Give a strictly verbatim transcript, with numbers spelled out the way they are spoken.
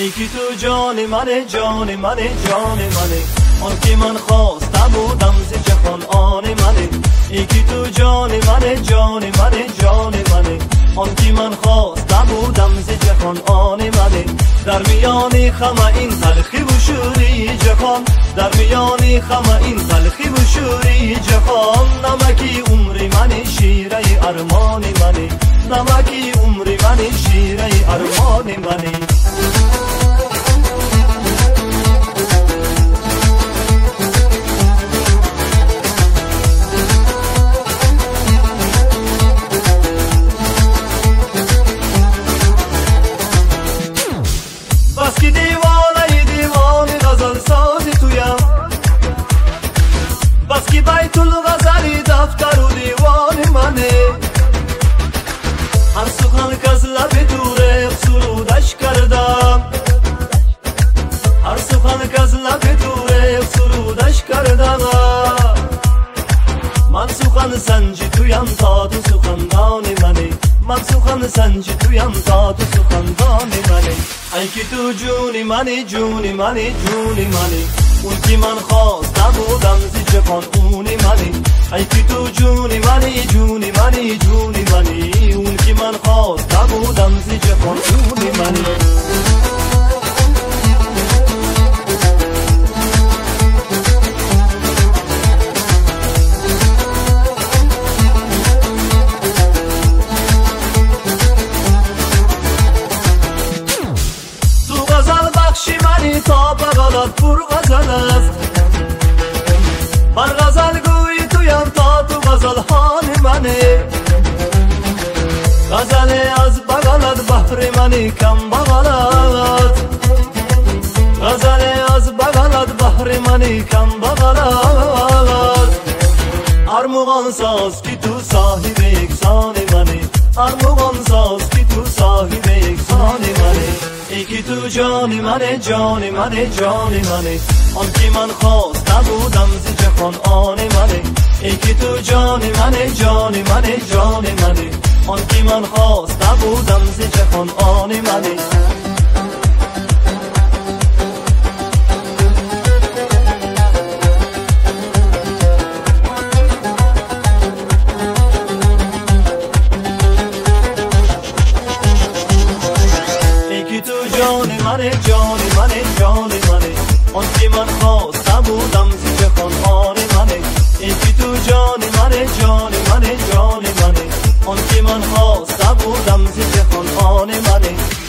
یکی تو جان منه، جان منه، جان منه، آن که من خواسته بودم ز جهان آن منه. یکی تو جان منه، جان منه، جان منه، آن که من خواسته بودم ز جهان آن منه. در میان خم این تلخی و شوری جهان، در میان خم این تلخی و شوری جهان، نمکی عمر من شیره ارمان منه، نمکی عمر من شیره ارمان منه. بس که دیوانه دیوانه غزل سازی تویم، بس که بیت الغزلی دفتر و دیوان منه. هر سخن که از لب دوره سرودش کردم، هر سخن که از لب دوره سرودش کردم. من سخن سنجی تویم تا تو سخندان منه، من سخن سنجی تویم تا تو سخندان منه. ای که تو جونی منی، جونی منی، جونی منی، اون که من خواسته بودم ز جهان اونی منی. ای که تو جونی منی، جونی منی، جونی منی، اون که من خواسته بودم ز جهان اونی منی. تا بغلت پر غزل است، من غزل گوی تویم تا تو غزل حال منه. غزل از بغلت بحر منی کم بغلت، غزل از بغلت بحر منی کم بغلت. ارمغان ساز که تو صاحب یکسان منی، ارمغان ساز که تو صاحب یکسان منی. یکی تو جان منه، جان منه، جان منه، آن که من خواسته بودم ز جهان آن منه. یکی تو جان منه، جان منه، جان منه، آن که من خواسته بودم ز جهان آن منه. جان منه، جان منه، جان منه، آن که من خواسته بودم ز جهان آن منه. یکی تو جان منه، جان منه، جان منه، آن که من خواسته بودم ز جهان آن منه.